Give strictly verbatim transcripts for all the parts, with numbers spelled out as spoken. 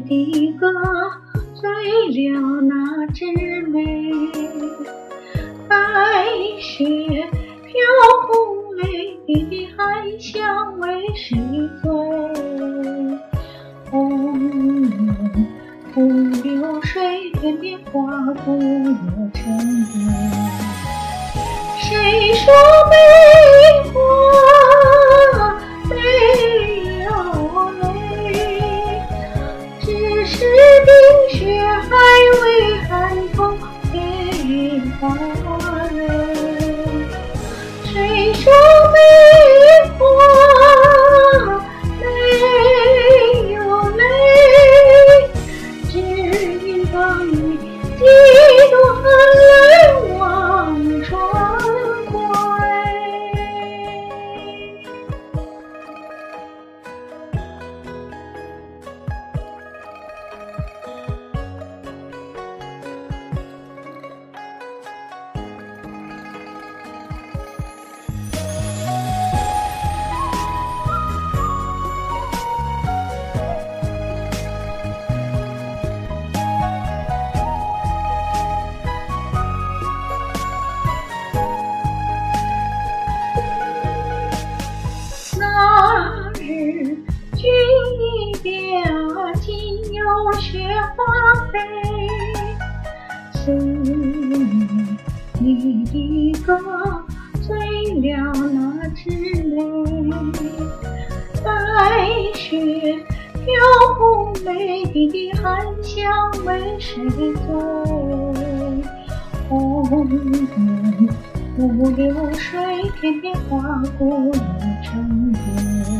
的歌，醉了那枝梅。白雪飘红泪滴，还想为谁醉？红颜不流水，片片划过了成堆。谁说梅花没有泪？只是冰雪还未寒透梅花泪。谁说梅花没有泪？只因当你几多寒泪望穿归。那日君一别，今有雪花飞。思念你的歌，醉了那枝梅。白雪飘红泪滴，还想为谁醉？红颜不流水，片片划过了成堆。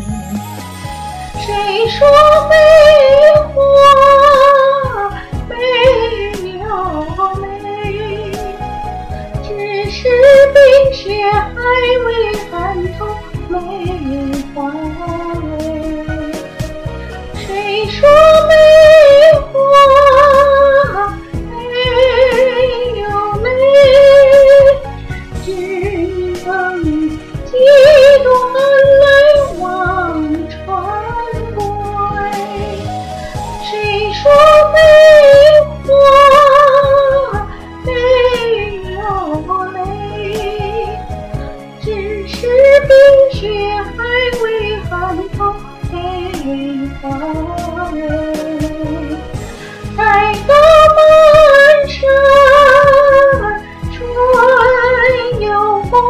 谁说梅花没有泪？只是冰雪还未寒透梅花泪。谁说梅花没有泪？只因当你几多寒泪望穿归。谁说梅花没有泪？只是冰雪还未寒透梅花泪。待到满山春有风，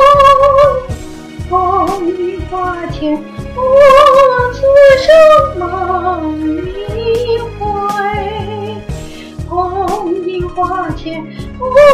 红樱花前我此生梦一回。红樱花前我